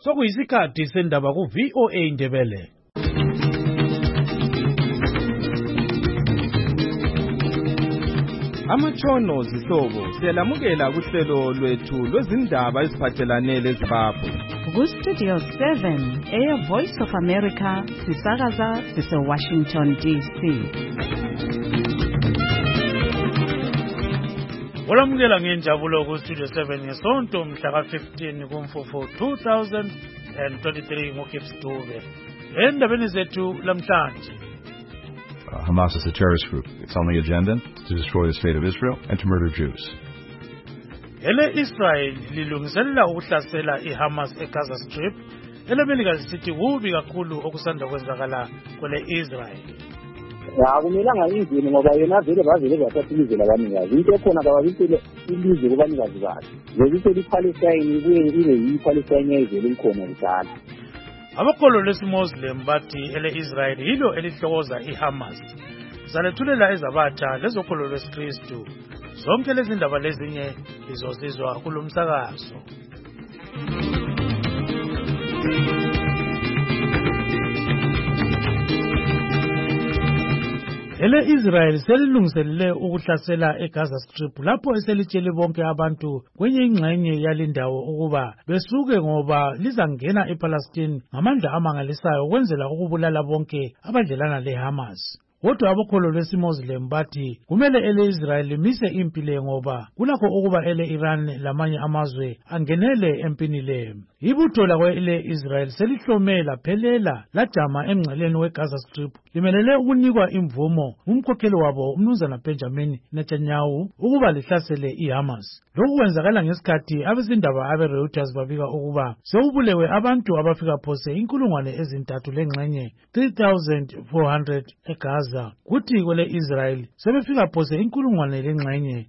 Sokuyisikhathi sendaba ku VOA Indebele. Amatshono zihlobo siyalamukela kuhlelo lwethu lwezindaba eziphathelane leZimbabwe. Ku-Studio 7 Air Voice of America sisakaza sise-Washington DC. Olamukela ngenjabulo ku-Studio 7 ngesonto mhla ka-15 kuMfumfu 2023 ngoGibbs Dube. Endabeni zethu lamhlanje. Hamas is a terrorist group. Its only agenda is to destroy the state of Israel and to murder Jews. Israel lilungiselela ukuhlasela iHamas eGaza Strip. Melika lisithi kubi kakhulu okusanda kwenzakala kwele Israel. Akumelanga izini ngoba yena vele bavele bathatha ilizwe labanikazi. Into ekhona kababisele ilizwe kubanikazi bakhe. Lokuthe iPalestine kuye ibe yiPalestine yezwe likhona kudala. Abakolo lesiMuslim bathi Israel yilo elihlokoza iHamas. Zalethulela ezabatha lezokolo lwesikristu. Zonke lezi ndaba lezinye lizosizwa kulomsakazo. Israel selilungiselele ukuhlasela eGaza Strip lapho eselitshele bonke abantu kwenye ingxenye yalindawo ukuba besuke ngoba lizangena ePalestine ngamandla amangalisayo ukwenzela ukubulala bonke abadlelana leHamas. Kodwa abakholo lwesiMuslim bathi kumele Israel limise impi le ngoba kulakho ukuba Iran lamanye amazwe angenele empini le. Ibutho lakwe Israel selihlomela phelela lajama emngceleni weGaza Strip limelele ukunikwa imvumo umkhokheli wabo umnumzana Benjamin Netanyahu ukuba lihlasele iHamas. Lokhu kwenzakala ngesikhathi abezindaba abeReuters babika ukuba sekubulewe abantu abafika phose 3,000 lengxenye 3,400 eGaza. Kuthi kwele Israel sebefika phose 1,000 lengxenye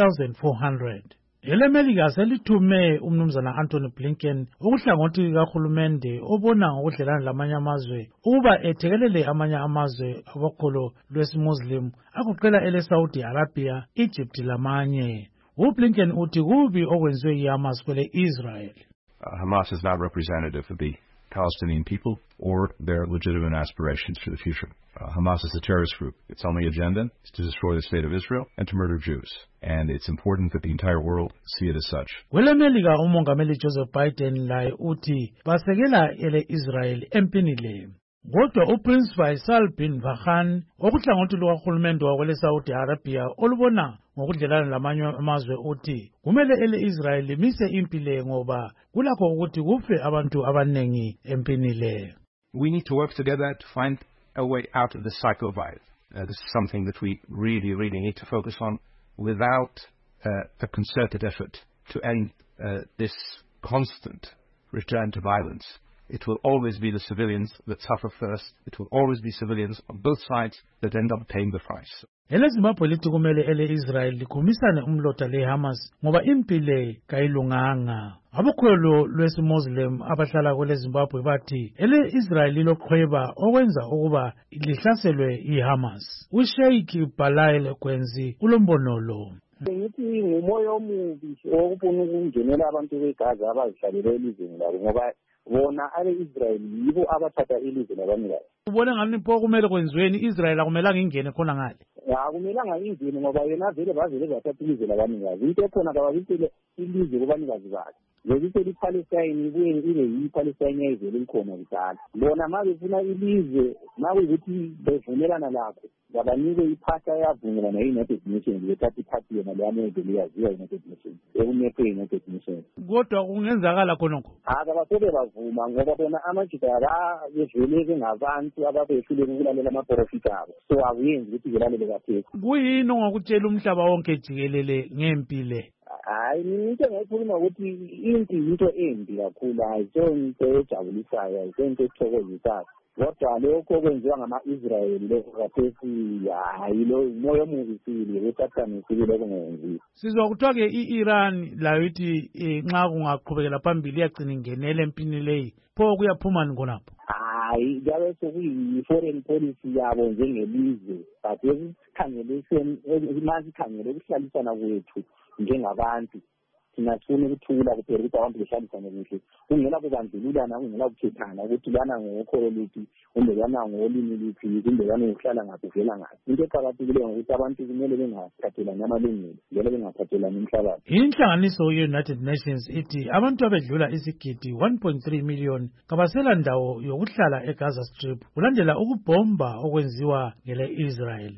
1,400. Melika selithume umnumzana Anthony Blinken okuhlangothi kahulumende obona ngokudlelana lamanye amazwe ukuba ethekelele amanye amazwe abakholo lwesiMuslim akuqela Saudi Arabia, Egypt lamanye. uBlinken uthi kubi okwenziwe iHamas kwele Israel. Hamas is not representative of the Palestinian people or their legitimate aspirations for the future. Hamas is a terrorist group. Its only agenda is to destroy the state of Israel and to murder Jews. And it's important that the entire world see it as such. Melika umongameli Joseph Biden laye uthi basekela Israel empini le. Kodwa uPrince Faisal bin Farhan okuhlangothi lukahulumende wakwele Saudi Arabia olubona ngokudlelana lamanye amazwe uthi kumele Israel limise impi le ngoba kulakho ukuthi kufe abantu abanengi empini le. We need to work together to find a way out of the cycle of violence. This is something that we really need to focus on without a concerted effort to end this constant return to violence. It will always be the civilians that suffer first. It will always be civilians on both sides that end up paying the price. Zimbabwe lithi kumele Israel likhumisane umlotha leHamas ngoba impile kayilunganga. Abakholo lwesiMuslim abahlala kwele Zimbabwe bathi Israel liloqhweba okwenza ukuba lihlaselwe iHamas. uSheikh Balail Kwenzi ulombonolo. Ngithi ngumoya omubi okufuna ukungenela abantu beGaza abazihlalele elizweni labo ngoba bona Israel yibo abathatha ilizwe labanikazi. Ubona ngani pho kumele kwenziweni Israel akumelanga ingene khona ngale? Akumelanga ingene ngoba yena vele bavele bathatha ilizwe labanikazi. Into ekhona kababisele ilizwe kubanikazi bakhe. Lokuthe iPalestine kuye ibe yiPalestine yezwe likhona kudala. Bona mabefuna ilizwe makuyikuthi bevumelana lakho babanike iphahla yavumelana neUnited Nations bethatha iphahla yona leyamezo liyaziwa United Nations. Ekumephe United Nations. Kodwa kungenzakala khonokho. Akabasobe bavuma ngoba bona amaJuda bevele ngabantu ababehlule ukulalela amaprofit abo. So akuyenzi ukuthi belalele kaphela. Kuyini ongakutshela umhlaba wonke jikelele ngempile? Into ngayikhuluma ukuthi into embi kakhulu ayisonto ejabulisayo ayisonto ethokozisayo. Kodwa lokho kwenziwa ngama-Israyeli lokho kaphesi hayilo umoya omubi wethathani sibile kungenzi. Sizwa kuthiwa-ke i-Iran layo ithi nxa kungaqhubekela phambili iyagcina ingenele empini leyi pho kuyaphumani khonapho? Hayi kuyabe sekuyi-foreign policy yabo njengelizwe but esikhangele ukuhlalisana kwethu njengabantu thina sifuna ukuthula kuphela ukuthi abantu behlalisane kuhle kungela kubandlululana kungela kukhethana ukuthi lana ngokholo luphi kumbe lana ngolimi luphi kumbe lana ngokuhlala ngaphi uvela ngaphi. Into eqakathekileyo ukuthi abantu kumele bengaphathelani amalungelo njalo bengaphathelani umhlabathi. Inhlanganiso ye-United Nations ithi abantu abedlula isigidi 1.3 million kabasela ndawo yokuhlala eGaza Strip kulandela ukubhomba okwenziwa ngele-Israel.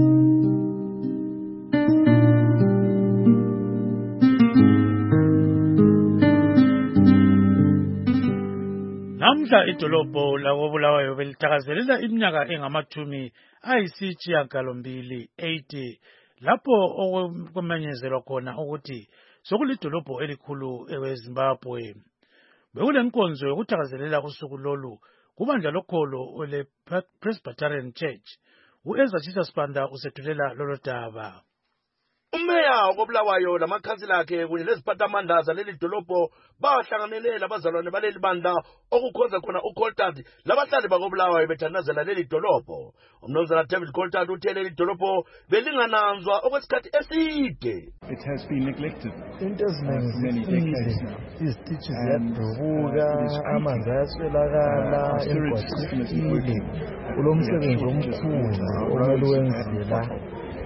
Namhla idolobho lakoBulawayo belithakazelela iminyaka engamatshumi ayisishiyagalombili 80 lapho okumenyezelwa khona ukuthi sokulidolobho elikhulu eZimbabwe. Bekulenkonzo yokuthakazelela usuku lolu kubandla lokholo le-Presbyterian Church. U-Ezra Chisasbanda usethulela lolo daba. Umeya wobulawayo lamakhansila akhe kunye neziphathamandla zaleli dolobho bahlanganele labazalwane baleli bandla okukhonza khona uColtard labahlali bakobulawayo bethandazela leli dolobho. Umnumzana David Coltard uthe leli dolobho belingananzwa okwesikhathi eside. It has been neglected into many decades now. Izitishi ziyabhukuka, amanzi ayaswelakala, emgwaqweni kulomsebenzi omkhulu omele wenziwe la.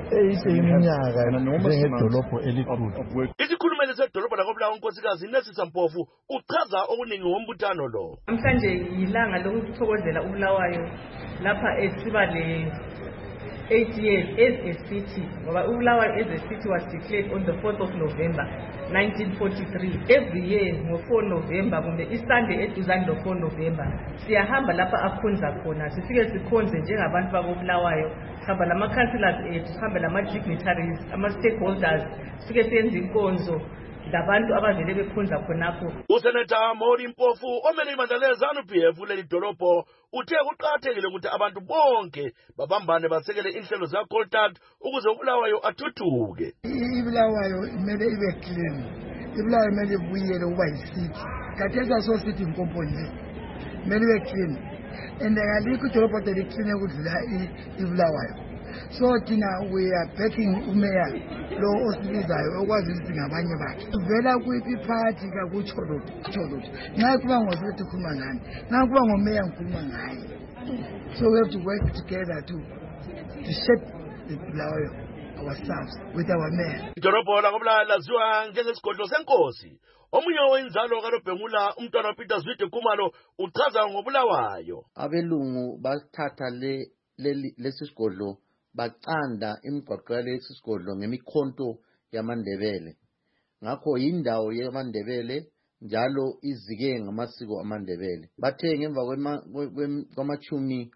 Isikhulumeli sedolobho lakobulawayo unkosikazi Nesisa Mpofu uchaza okuningi ngombuthano lo. Namhlanje yilanga lokuthokozela uBulawayo lapha esiba le 8 years as a city ngoba uBulawayo as a city was declared on the 4th of November 1943. Every year ngo-4 November kumbe iSunday eduzane lo-4 November siyahamba lapha akhonza khona sifike sikhonze njengabantu bakobulawayo sihamba lama-councillors ethu sihambe lama-dignitaries ama-stakeholders sifike siyenza inkonzo labantu abavele bekhonza khonapho. Useneta Mori Mpofu omele ibandla le-ZANU-PF leli dolobho uthe kuqakathekile ukuthi abantu bonke babambane basekele inhlelo zikaColtard ukuze uBulawayo athuthuke. iBulawayo imele ibe clean, iBulawayo imele ibuyele ukuba yisithi kathesa so sithi inkomponye imele ibe clean and alikho idolobho deliclean ukudlula iBulawayo. So we are backing umeya lo osibizayo okwazi ukuthi ngabanye bakhe vela kuyiphi party kakucholothi nxa kuba ngosithi khuluma ngani nxa kuba ngomeya ngikhuluma ngaye. So we have to work together to shape the Bulawayo ourselves with our mayor. Idolobho lakobulawayo laziwa njengesigodlo senkosi. Omunye wenzalo kaLobhengula umntwana waPeter Zwide Khumalo uchaza ngoBulawayo. Abelungu bathatha lesi sigodlo baqanda imigwaqo yalesi sigodlo ngemikhonto yamaNdebele. Ngakho yindawo yamaNdebele njalo izike ngamasiko amaNdebele. Bathe ngemva kwamachumi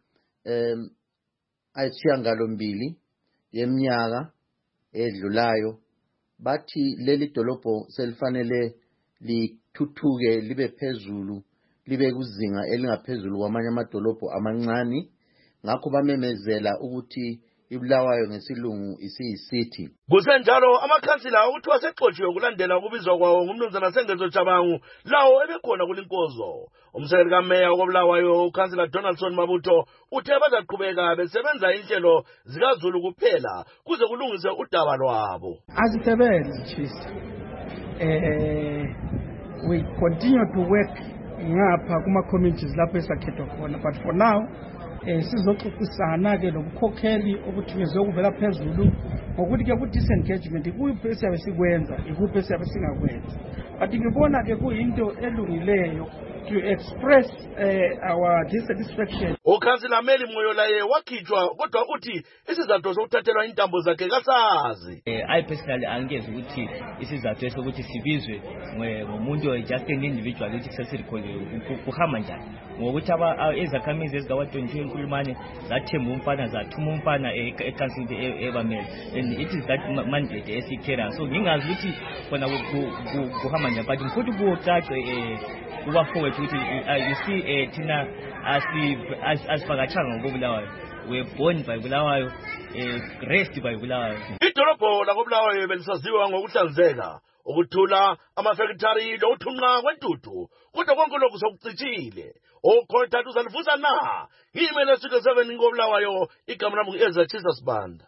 ayisishiyagalombili yeminyaka edlulayo bathi leli dolobho selifanele lithuthuke libe phezulu libe kuzinga elingaphezulu kwamanye amadolobho amancane. Ngakho bamemezela ukuthi iBulawayo ngesilungu isiyisithi. Kusenjalo amakhansila ukuthiwa sexotshiwe kulandela ukubizwa kwawo ngumnumzana Sengezo Jabangu lawo ebekhona kulinkozo. Umsekeli kameya wobulawayo uKhansila Donaldson Mabutho uthe bazaqhubeka besebenza inhlelo zikaZulu kuphela kuze kulungise udaba lwabo. Asisebenza chisa. We continue to work ngapha kuma communities lapho esakhethwa khona, but for now sizoxoxisana ke lobukhokheli obuthunyezwe ukuvela phezulu ngokuthi ke ku disengagement ikuphi esiyabe sikwenza ikuphi esiyabe singakwenza. But ngibona ke kuyinto elungileyo to express our dissatisfaction. Ukhansila Meli Moyolaye wakhitshwa kodwa uthi isizathu sokuthathelwa intambo zakhe kasazi. I personally angeze ukuthi isizathu sokuthi sibizwe ngomuntu just an individual ukuthi sesirikhole kuhamba njani ngokuthi ezakhamizi ezikawa-20 enkulumane zathemba umfana zathuma umfana ekhansini ebamele and it is that mandate esikhera. So ngingazi ukuthi khona kuhamba njani but mfuthi kucace kubafowethu ukuthi you see thina asivakatshanga ngobulawayo, we born by Bulawayo, raised by Bulawayo. Idolobho lakobulawayo belisaziwa ngokuhlanzeka, ukuthula, amafactory lokuthunqa kwentuthu. Kodwa konke lokhu sokucitshile. Okhothathu uzalivusa na. Ngimele Studio 7 ngobulawayo, igama lami ngu-Ezra Chisasbanda.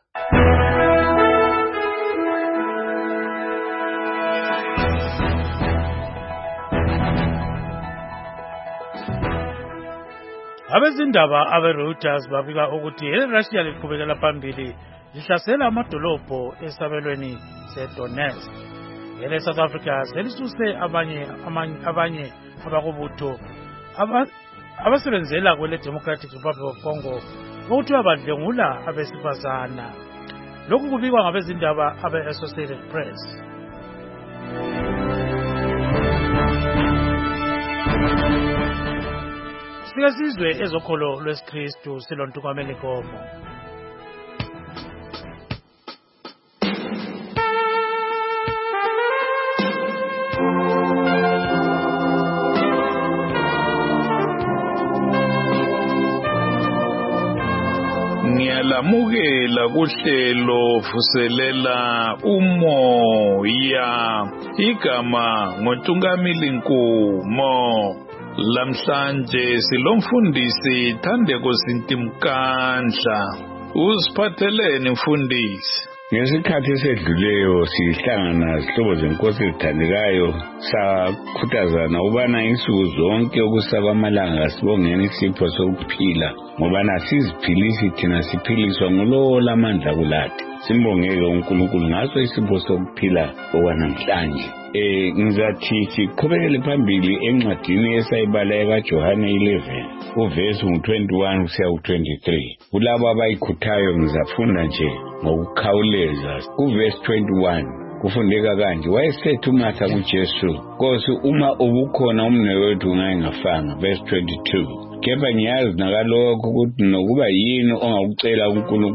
Abezindaba abe-Reuters babika ukuthi iRussia liqhubekela phambili lihlasela amadolobho esabelweni seDonetsk. ESouth Africa selisuse abanye abakubutho abasebenzela kwele Democratic Republic of Congo ukuthi badlengula abesifazana. Lokhu kubikwa ngabezindaba abe-Associated Press. Sike sizwe ezokholo lwesikristu silontukwamele Nkomo. Ngiyalamukela kuhlelo vuselela umoya igama ngoNtungamili Nkomo. Lamhlanje silomfundisi Thandeko Sintimkandla. Usiphatheleni mfundisi? Ngesikhathi esedluleyo sihlangana sihlobo zenkosi ezithandekayo sakhuthazana ubana insuku zonke okusaba amalanga sibongeni isipho sokuphila ngoba nasiziphilisi thina siphiliswa ngulowo lamandla kulathi. Simbongeke uNkulunkulu ngaso isipho sokuphila okwanamhlanje. Ngizathi siqhubekele phambili encwadini esayibala ekaJohane 11 uvesi 21 kusiya ku23. Kulabo abayikhuthayo ngizafunda nje ngokukhawuleza. Kuvesi 21 kufundeka kanje, wayesethi uMartha kuJesu, Nkosi, uma ubukhona umnewethu ungayingafanga. Verse 22, kepha ngiyazi nakalokho ukuthi nokuba yini ongakucela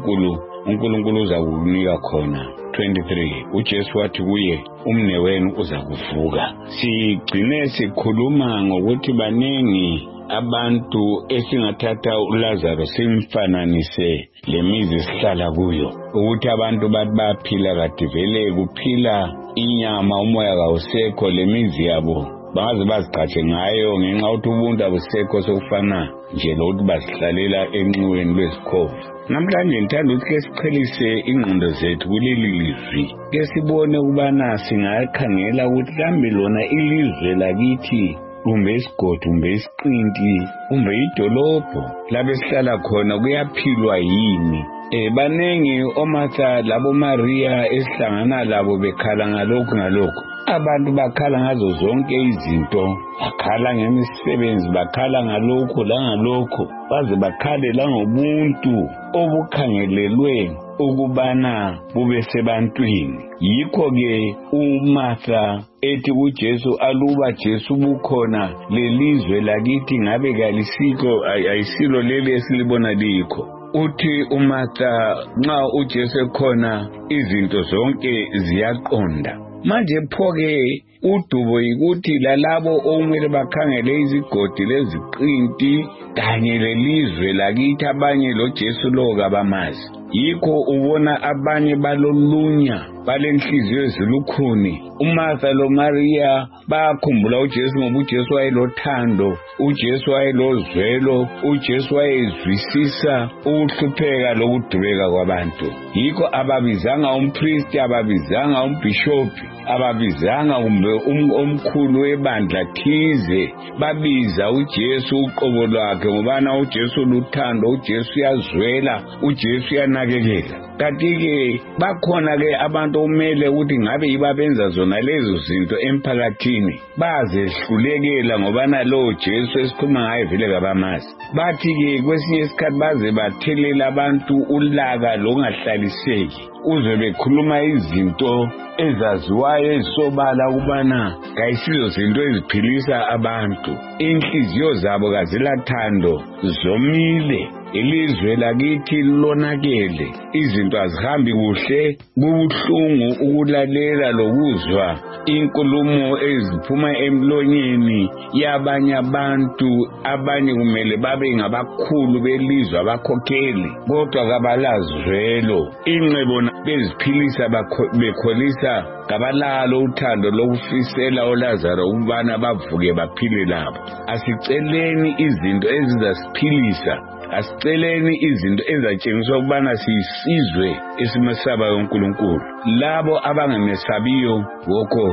uNkulunkulu uzakunika khona. 23, uJesu wathi kuye, umnewenu uzakuvuka. Sigcine sikhuluma ngokuthi baningi abantu esingathatha uLazaro simfananise lemizi sihlala kuyo, ukuthi abantu bathi baphila kade vele kuphila inyama, umoya kawusekho, lemizi yabo bangaze baziqhatshe ngayo ngenxa yokuthi ubuntu abusekho sokufana nje lokuthi basihlalela enxiweni lwesikhovu. Namhlanje ngithanda ukuthi ke siqhelise ingqondo zethu kuleli lizwi, ke sibone ukubana singakhangela ukuthi kambe lona ilizwe lakithi kumbe isigodi, kumbe isiqinti, kumbe idolobho lapho esihlala khona kuyaphilwa yini? Banengi oMartha labo Maria esihlangana labo bekhala ngalokhu. Abantu bakhala ngazo zonke izinto, bakhala ngemisebenzi, bakhala ngalokho langalokho, baze bakhale langobuntu obukhangelelwe ukubana bube sebantwini. Yikho-ke uMartha ethi kuJesu, aluba Jesu bukhona lelizwe lakithi ngabe kalisikho, ayisilo leli esilibona likho. Uthi uMartha nxa uJesu ekhona izinto zonke ziyaqonda. Manje pho-ke udubo yikuthi lalabo okumele bakhangele izigodi leziqinti kanye lelizwe lakithi abanye lo Jesu lo kabamazi. Yikho ubona abanye balolunya, balenhliziyo ezilukhuni. uMartha lo Maria bakhumbula uJesu ngoba uJesu wayelothando, uJesu wayelozwelo, uJesu wayezwisisa ukuhlupheka lokudubeka kwabantu. Yikho ababizanga umpristi, ababizanga umbishophi, ababizanga kumbe omkhulu webandla thize, babiza uJesu uqobo lwakhe ngobana uJesu luthando, uJesu uyazwela, uJesu uyanakekela. Kanti-ke bakhona-ke abantu okumele ukuthi ngabe yibabenza zona lezo zinto emphakathini bazehlulekela ngobana lo Jesu esikhuluma ngaye vele kabamazi. Bathi-ke kwesinye isikhathi baze bathelela abantu ulaka lokungahlaliseki, uze bekhuluma izinto ezaziwayo ezisobala ukubana kayisizo zinto eziphilisa abantu. Inhliziyo zabo kazilathando, zomile. Ilizwe lakithi lonakele, izinto azihambi kuhle, kubuhlungu ukulalela lokuzwa inkulumo eziphuma emlonyeni yabanye abantu. Abanye kumele babe ngabakhulu belizwe, abakhokheli, kodwa kabalazwelo. Ingcebo beziphilisa bekholisa kabalalo uthando lokufisela uLazaro ukubana bavuke baphile labo. Asiceleni izinto ezizasiphilisa, asiceleni izinto ezatshengiswa ukubana siyisizwe esimesabayo uNkulunkulu. Labo abangamesabiyo wokoyo,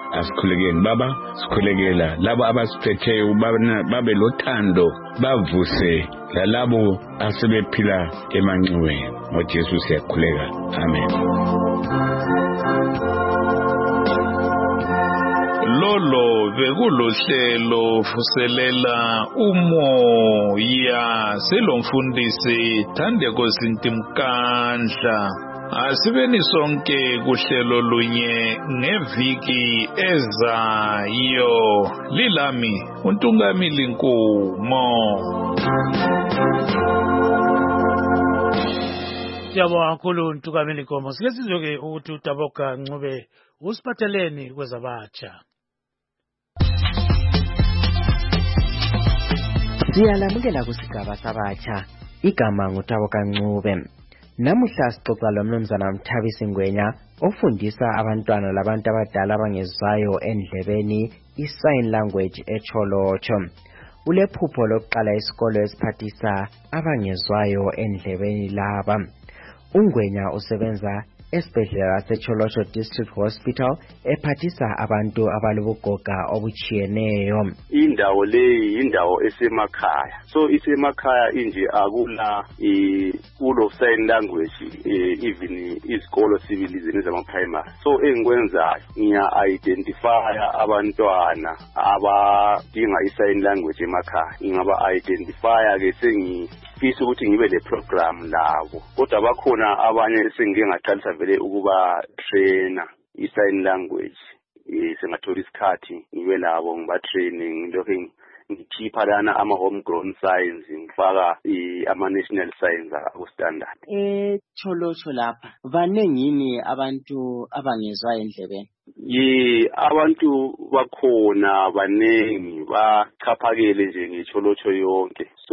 asikhulekeni baba, sikhulekela labo abasiphetheyo babe lothando, bavuse lalabo asebephila emanxiweni. NgoJesu siyakhuleka. Amen. Lolo bekulohlelo vuselela umoya selomfundisi Thandeko Sintimkandla. Asibeni sonke kuhlelo lunye ngeviki ezayo. Lilami uNtungamili Nkumo. Siyabonga kakhulu uNtungamili Nkumo. Sike sizwe ukuthi uDaboka Ncube usiphatheleni kwezabatsha. Siyalamukela kusigaba sabatsha. Igama nguDaboka Ncube. Namuhla sixoxa lomnumzana Mthabisi Ngwenya ofundisa abantwana labantu abadala abangezwayo endlebeni i-sign language eCholocho. Ulephupho lokuqala isikolo esiphathisa abangezwayo endlebeni laba. UNgwenya usebenza esibhedlela seCholocho District Hospital ephathisa abantu abalobugoga obuchiyeneyo. Indawo leyi indawo esemakhaya. So isemakhaya inje akula full sign language even izikolo civilization zama primary. So engikwenzayo ngiya-identify abantwana abadinga i-sign language emakhaya. Ngingaba identify ke sengifisa ukuthi ngibe le program labo. Kodwa bakhona abanye sengike ngaqalisa vele ukuba trainer i-sign language. Sengathola isikhathi ngibe labo ngiba training ngilokho ngikhipha lana ama-homegrown signs ngifaka ama-national signs aku-standard. Cholocho lapha banengini abantu abangezwa endlebeni? Abantu bakhona banengi bachaphakele nje ngecholocho yonke. So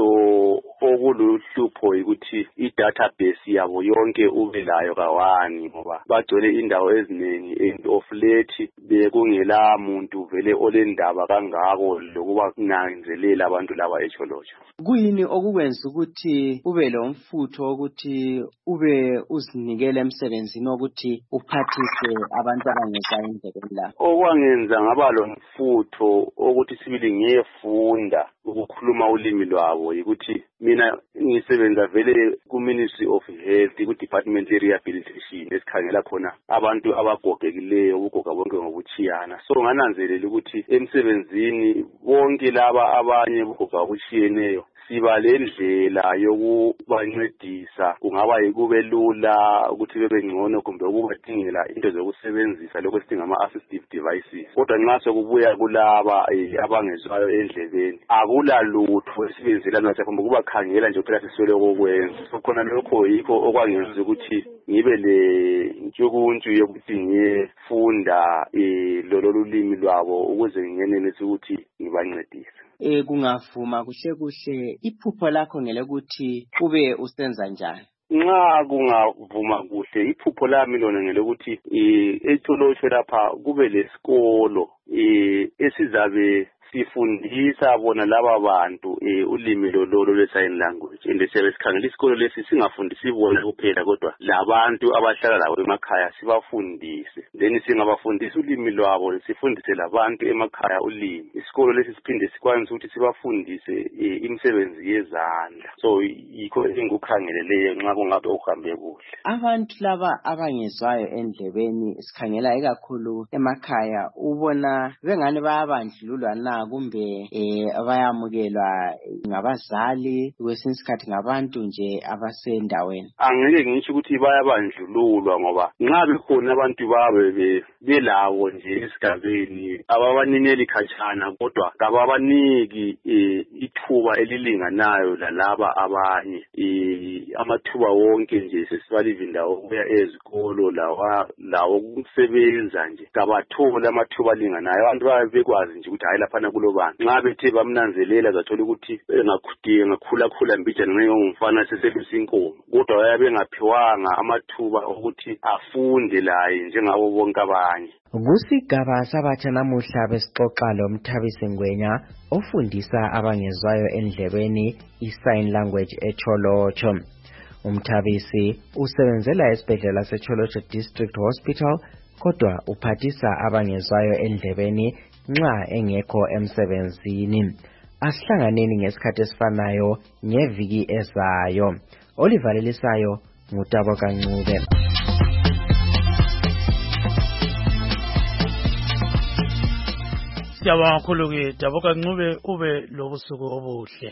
okuluhlupho ukuthi i-database yabo yonke ube layo kawani ngoba bagcwele indawo eziningi and of late bekungela muntu vele olendaba kangako lokuba kunanzelela abantu laba echolocho. Kuyini okukwenza ukuthi ube lo mfutho ukuthi ube uzinikele emsebenzini ukuthi uphathise abantu abangezwa endlebeni la? Okwangenza ngaba lo mfutho ukuthi sibili ngiyefunda ukukhuluma ulimi lwabo ukuthi mina ngisebenza vele ku-Ministry of Health ku-Department ye-Rehabilitation esikhangela khona abantu abagogekileyo ubugoga bonke ngokuchiyana. So ngananzelela ukuthi emsebenzini bonke laba abanye ubugoga obuchiyeneyo siba lendlela yokubancedisa, kungaba yikube lula ukuthi bebe ngcono kumbe ukubadingela into zokusebenzisa lokho sithi ngama-assistive devices. Kodwa nxa sokubuya kulaba abangezwayo endlebeni akula lutho esibenzela nathi kumbe kubakhangela nje phela siswele okwenza. So khona lokho yikho okwangenza ukuthi ngibe le ntshukuntshu yokuthi ngiyefunda lolo lulimi lwabo ukuze ngingenelise ukuthi ngibancedise. Kungavuma kuhle iphupho lakho ngelokuthi ube usenza njani? Nxa kungavuma kuhle iphupho lami lona ngelokuthi eCholocho lapha kube lesikolo esizabe sifundisa bona laba bantu ulimi lolo lwe-sign language. And siyabe sikhangela isikolo lesi singafundisi bona kuphela kodwa labantu abahlala labo emakhaya sibafundise. Then singabafundisa ulimi lwabo sifundise labantu emakhaya ulimi. Isikolo lesi siphinde sikwanise ukuthi sibafundise imisebenzi yezandla. So yikho engikukhangeleleyo nxa kungabe uhambe kuhle. Abantu laba abangezwayo endlebeni sikhangela ikakhulu emakhaya ubona bengani bayabandlululwa na kumbe bayamukelwa ngabazali kwesinye isikhathi ngabantu nje abasendaweni? Angeke ngisho ukuthi bayabandlululwa ngoba nxa bekhona abantu babe belawo nje esigabeni ababanineli khatshana kodwa kababaniki ithuba elilinganayo lalaba abanye. Amathuba wonke nje sesibaliva indawo ukuya ezikolo lawo ukusebenza nje kabathola amathuba alinganayo. Abantu babe bekwazi nje ukuthi hayi laphana kulobani. Nxa bethe bamnanzelela zathola ukuthi ngakhula mbijana ngengumfana seselusa inkomo kodwa bayabe ngaphiwanga amathuba okuthi afunde laye njengabo bonke abanye. Kusigaba sabatsha namuhla besixoxa loMthabisi Ngwenya ofundisa abangezwayo endlebeni i-sign language eCholocho. UMthabisi usebenzela esibhedlela seCholocho District Hospital kodwa uphathisa abangezwayo endlebeni nxa engekho emsebenzini. Asihlanganeni ngesikhathi esifanayo ngeviki ezayo. Olivalelisayo nguTabo Kancube. Siyabonga kakhulu ke Tabo Kancube, ube lobusuku obuhle.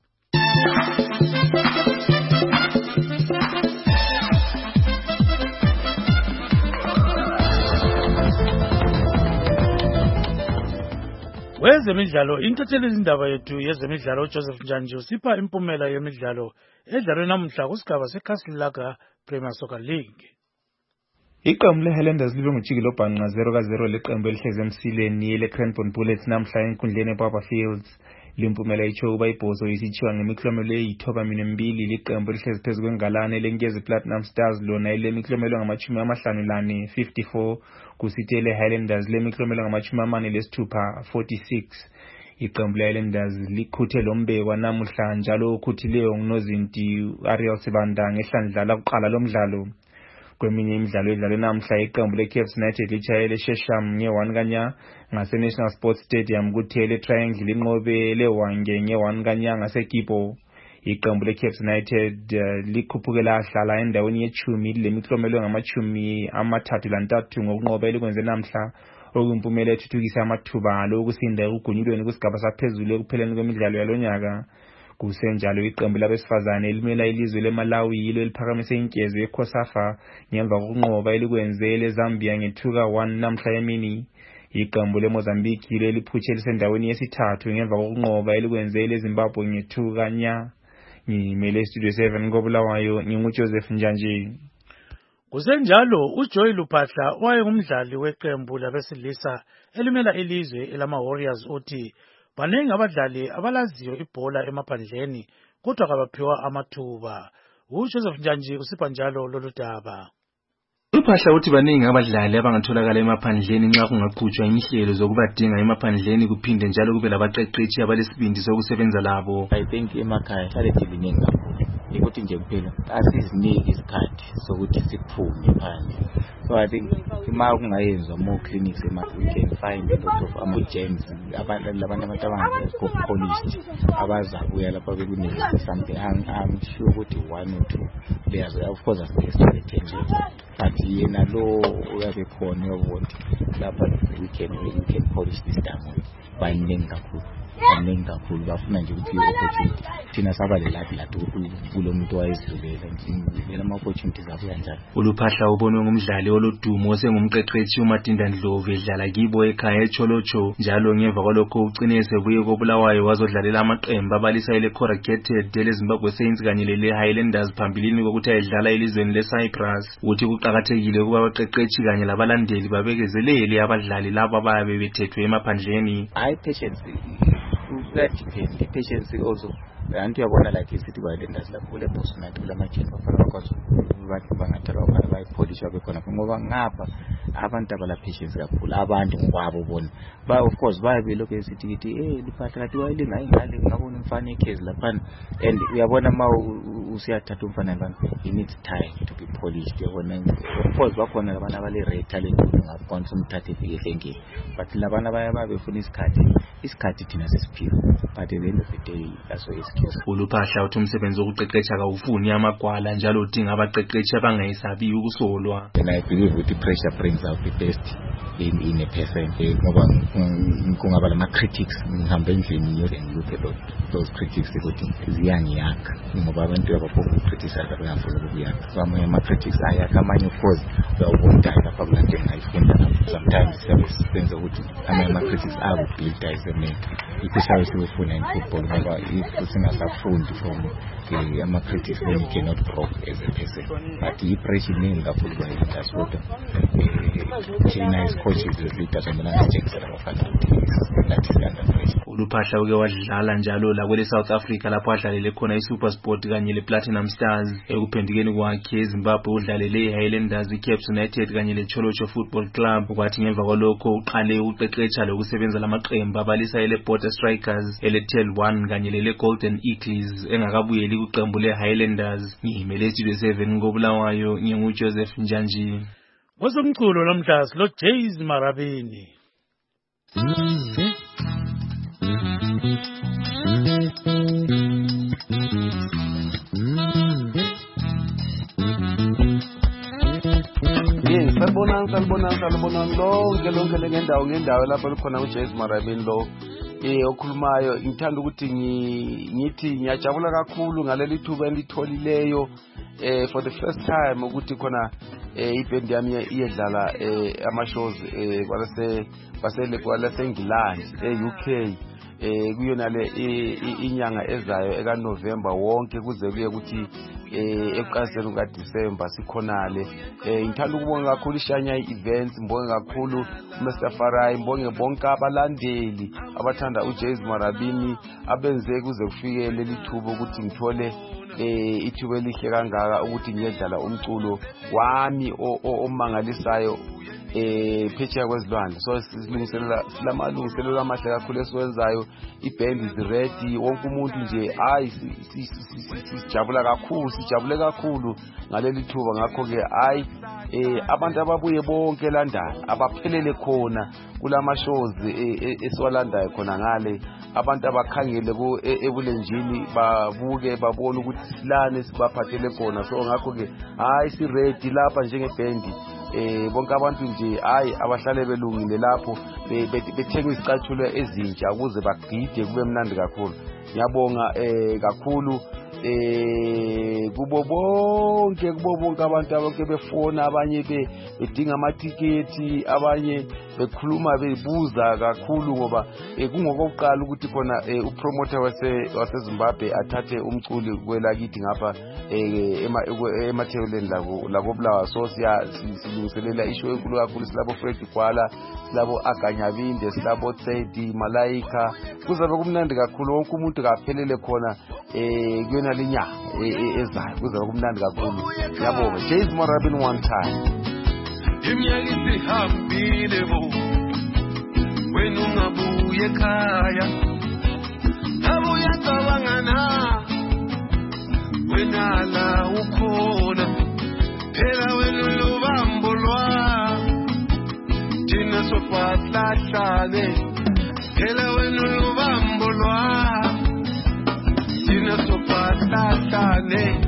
Wezemidlalo intatheli izindaba yethu yezemidlalo uJoseph Njanji usipha impumela yemidlalo edlalwe namuhla kusigaba seCastle Premier Soccer League. Iqembu leHighlanders libe ngujikelo bhanqa 0-0 leqembu elihleze emsileni leCranbourne Bullets namhla enkundleni eBarber Fields. Limpumela itsho uba ibhozo isitshiwa ngemiklomelo eyi-2-2 liqembu elihlezi phezu kwengalane lenkezi Platinum Stars lona elemiklomelo ngama-54 54 kusithi leHighlanders lemiklomelo ngama-46 46. Iqembu leHighlanders likhuthe lombekwa namuhla njalo okhuthileyo ngunozinti Ariel Sibanda ngehlandla lakuqala lomdlalo. Kweminye imidlalo edlalwe namhla iqembu leCaps United litshayele Shesham nge-1-0 ngase-National Sports Stadium kuthe le-Triangle linqobe le-Hwange nge-1-0 ngase-Gibbo. Iqembu leCaps United likhuphuke lahlala endaweni ye-10 lemiklomelo ngama-33 ngokunqoba elikwenze namhla okuyimpumela ethuthukisa amathuba lokusinda ekugunyulweni kusigaba saphezulu ekupheleni kwemidlalo yalonyaka. Kusenjalo iqembu labesifazane elimela ilizwe leMalawi yilo eliphakamise inkezo yeCOSAFA ngemva kokunqoba elikwenze leZambia nge-2-1 namhla emini. Iqembu leMozambique yilo eliphutshe lisendaweni yesithathu ngemva kokunqoba elikwenze leZimbabwe nge-2-0. Ngimele Studio 7 koBulawayo nginguJoseph Njanji. Kusenjalo uJoy Luphahla wayengumdlali weqembu labesilisa elimela ilizwe elama-Warriors uthi banengi abadlali abalaziyo ibhola emaphandleni kodwa kabaphiwa amathuba. UJoseph Njanji usipha njalo lolu daba. Luphahla uthi baningi abadlali abangatholakala emaphandleni nxa kungaqhutshwa inhlelo zokubadinga emaphandleni kuphinde njalo kube labaqeqetshi abalesibindi sokusebenza labo. I think emakhaya talent liningi kakhulu. Ikuthi nje kuphela asiziniki isikhathi sokuthi siphume phandle. So I think ima kungayenzwa more clinics we can find a lot of ama-gems abantu abangakho-polished abazabuya lapha bekunikeza something. I'm sure ukuthi 1 or 2 players of course asibesele but yena lo uyabe khona yobona lapha we can polish this down baningi kakhulu bafuna nje ukuthi i-opportunity thina sabale lathi kulo muntu wayesizulela ngivela ama-opportunities abuya njalo. uLuphahla ubonwe ngumdlali olodumo osengumqeqetshi uMatinda Ndlovu edlala kibo ekhaya eCholocho njalo ngemva kwalokho ugcine esebuye koBulawayo wazodlalela amaqembu abalisa ele-Corrugated eleZimbabwe Saints kanye lele-Highlanders phambilini kokuthi ayedlala elizweni leCyprus. Uthi kuqakathekile ukuba abaqeqetshi kanye labalandeli babekezelele abadlali labo abayabe bethethwe emaphandleni. Patience patience also antu yabona like isithi Highlanders lapho kule personality kulamajeni bafana bakwazi abantu bangathalwa ukubana bayipolisha bekhona ngoba ngapha abantu abala patience kakhulu abantu ngokwabo bona of course bayabe lokho esithi Luphahla kathi wayilinga ingane ngabona umfana ekhezi lapha and uyabona ma usiyathatha umfana ngani he needs time to be polished yabona. Of course bakhona labana abale red talent ngaphansi umthathe efike but labana bayabe befuna isikhathi thina sesiphiwe but at the end of the day that's why excuse. uLuphahla uthi umsebenzi wokuqeqesha kawufuni amagwala njalo udinga abaqeqeshi abangayisabi ukusolwa. And I believe with the pressure brings out the best in a person ngoba kungaba lama-critics ngihambe endlini ngiyokhe those critics ukuthi ziyangiyakha ngoba abantu abakho-criticize bengafuni ukuyakha so ama-critics ayakha amanye of course uyawubona lapha kulante ngayifunda lapho sometimes siyabe ukuthi ama-critics akubuildize mente ikusabe sibefuna in football ngoba if singasafundi from ama-critics then you cannot grow as a person but i-pressure iningi kakhulu kwa-leaders kodwa nice coaches leaders abanangasetshenziswa abafana that is under pressure. uLuphahla uke wadlala njalo la kwele South Africa lapho adlalele khona iSuperSport kanye lePlatinum Stars. Ekuphendukeni kwakhe eZimbabwe udlalele iHighlanders, iCaps United kanye leCholocho Football Club. Kwathi ngemva kwalokho uqale uqeqetsha lokusebenza lamaqembu abalisa eleBorder Strikers, eleTel1 kanye leleGolden Eagles engakabuyeli kuqembu leHighlanders. Ngimele Studio 7 koBulawayo nginguJoseph Njanji. Osomculo namhla silo Jays Marabini. Salibonani lonke ngendawo lapho likhona uJays Marabini lo okhulumayo. Ngithanda ukuthi ngithi ngiyajabula kakhulu ngaleli thuba elitholileyo for the first time ukuthi khona iband yami iyedlala ama-shows kwalase England e-UK kuyona le inyanga ezayo ekaNovember wonke kuze kuye ukuthi ekuqaliseni kukaDisemba sikhonale. Ngithanda ukubonga kakhulu iShanya Events, ngibonge kakhulu uMr Farai, ngibonge bonke abalandeli abathanda uJays Marabini abenze kuze kufike leli thuba ukuthi ngithole ithuba elihle kangaka ukuthi ngiyedlala umculo wami omangalisayo phetsheya kwezilwandle. So silamalungiselelo amahle kakhulu esiwenzayo. Iband is ready, wonke umuntu nje sijabule kakhulu ngaleli thuba. Ngakho-ke abantu ababuye bonke eLondon abaphelele khona kulama-shows esiwalandayo khona ngale, abantu abakhangele ebulenjini babuke babone ukuthi silane sibaphathele khona. So ngakho-ke si-ready lapha njengebhendi. Bonke abantu nje abahlale belungile lapho bethenga izicathulo ezintsha ukuze bagide kube mnandi kakhulu. Ngiyabonga kakhulu kubo bonke abantu abake befona, abanye bedinga amatiketi, abanye bekhuluma bebuza kakhulu ngoba kungokokuqala ukuthi khona upromoter waseZimbabwe athathe umculi kwelakithi ngapha emathebeleni lako Bulawayo. So silungiselela isho enkulu kakhulu. Silabo Fred Gwala, silabo Aganyabinde, silabo Tsedi Malaika. Kuzabe kumnandi kakhulu, wonke umuntu kaphelele khona kuyona linyanga ezayo. Kuzabe kumnandi kakhulu. Ngiyabonga. Jays Marabini one time. Iminyaka isihambile bo wena ungabuye ekhaya, abuye cabangana wena la ukhona phela wena lubambo lwa thina sofahlahlane, phela wena lubambo lwa thina sofahlahlane.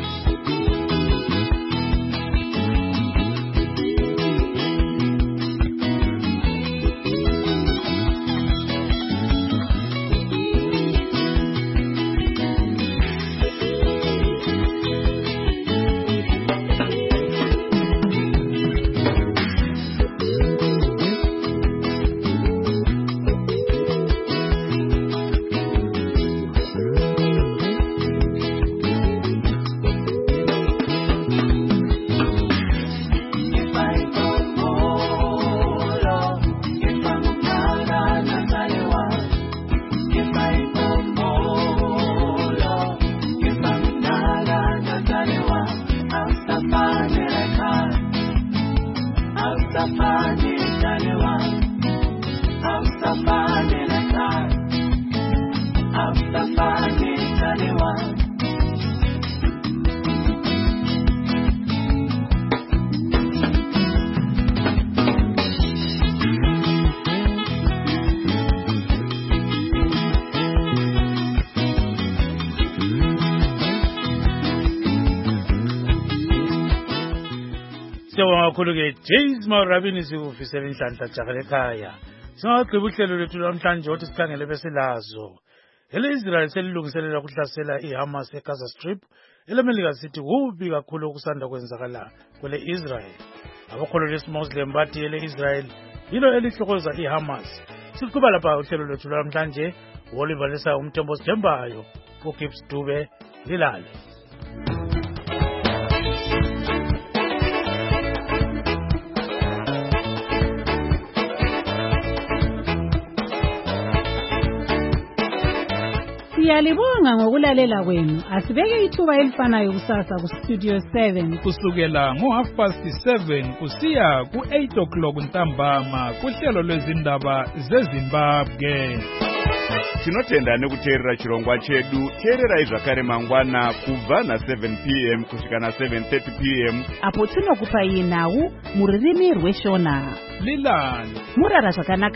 Kakhulu-ke Jays Marabini sikufisela inhlanhla jakela ekhaya. Singagqiba uhlelo lethu namhlanje ukuthi sikhangele besilazo. Ele-Israel selilungiselela ukuhlasela iHamas eGaza Strip. EleMelika sithi kubi kakhulu okusanda kwenzakala kwele-Israel. Abakholwa lesi-Muslim bathi ele-Israel yilo elihlokoza iHamas. Siqhuba lapha uhlelo lethu namhlanje. Oliver Lesa umthembo sithembayo. uGibbs Dube lilale. Siyalibonga ngokulalela kwenu. Asibeke ithuba elifanayo kusasa ku Studio 7 kusukela ngo7:30 kusiya ku8 o'clock ntambama kuhlelo lwezindaba zeZimbabwe. tinotenda nekuteerera chirongwa chedu. Teererai zvakare mangwana kubva na7 p.m. kusvika na7:30 p.m. apo tinokupai nhau mururimi rweshona. Lilani murara zvakanaka.